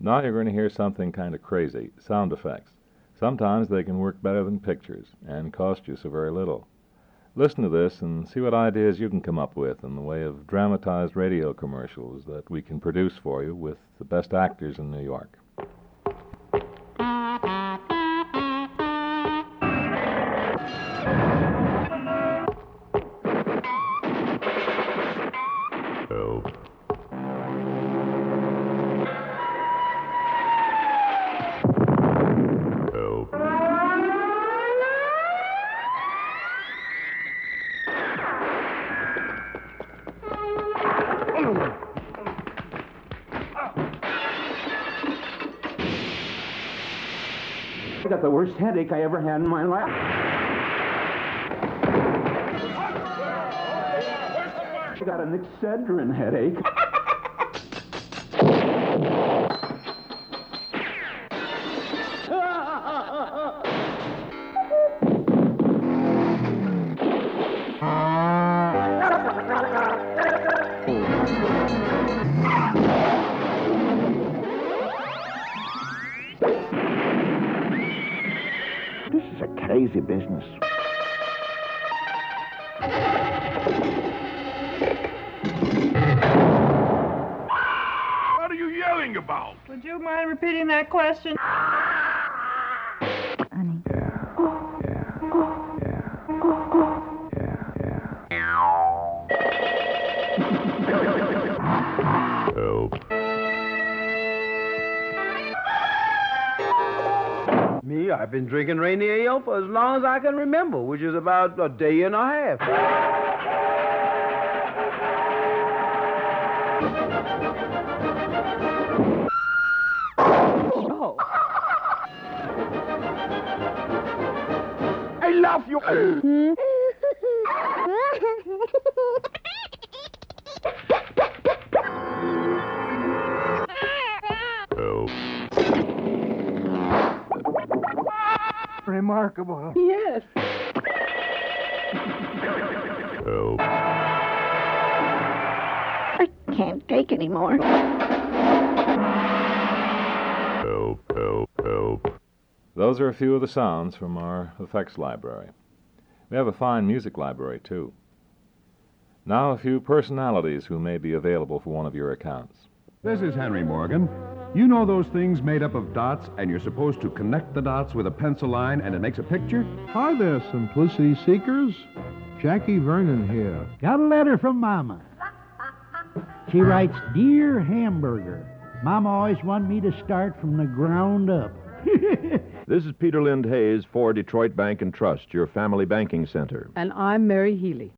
Now you're going to hear something kind of crazy, sound effects. Sometimes they can work better than pictures and cost you so very little. Listen to this and see what ideas you can come up with in the way of dramatized radio commercials that we can produce for you with the best actors in New York. I got the worst headache I ever had in my life. I got an Excedrin headache. This is a crazy business. What are you yelling about? Would you mind repeating that question? Honey. Me, I've been drinking Rainier Ale for as long as I can remember, which is about a day and a half. Oh. I love you. Remarkable. Yes. I can't take anymore. Those are a few of the sounds from our effects library. We have a fine music library, too. Now a few personalities who may be available for one of your accounts. This is Henry Morgan. You know those things made up of dots, and you're supposed to connect the dots with a pencil line, and it makes a picture? Hi there, Simplicity Seekers. Jackie Vernon here. Got a letter from Mama. She writes, Dear Hamburger, Mama always wanted me to start from the ground up. This is Peter Lind Hayes for Detroit Bank and Trust, your family banking center. And I'm Mary Healy.